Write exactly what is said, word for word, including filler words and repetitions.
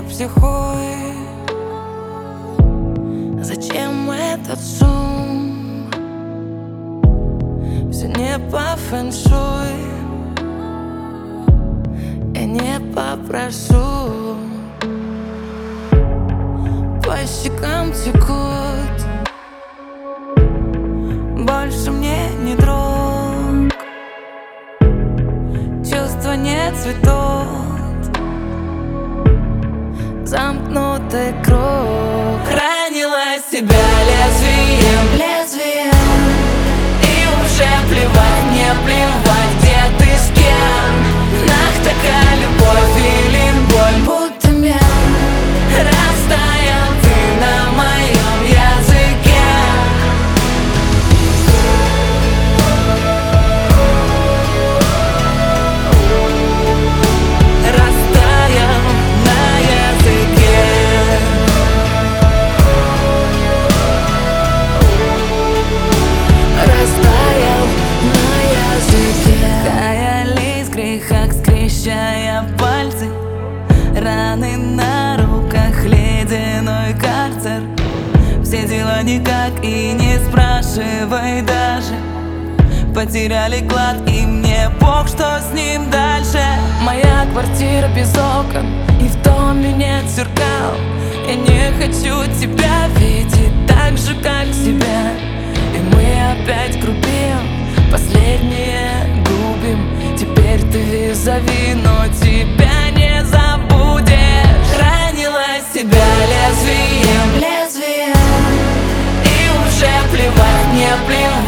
психуй? Зачем этот шум? Все не по фэншуй. Я не попрошу. По щекам текут. Больше мне не друг. Чувства не цветут. Замкнутый круг. Ранила себя лезвием, лезвием. И уже плевать, не плевать, где ты с кем. Нах, такая любовь или боль, будто мем. Растаял ты на моем языке. Растаял на языке. Растаял на языке. Каялись в грехах, скрещая пальцы. Раны на руках, ледяной карцер. Все дела никак и не спрашивай даже. Потеряли клад и мне бог, что с ним дальше. Моя квартира без окон и в доме нет зеркал. Я не хочу тебя видеть так же, как себя. И мы опять грубим, последнее губим. Теперь ты визави, но тебя не забудешь. Ранила себя лезвием, лезвием. И уже плевать, не плевать.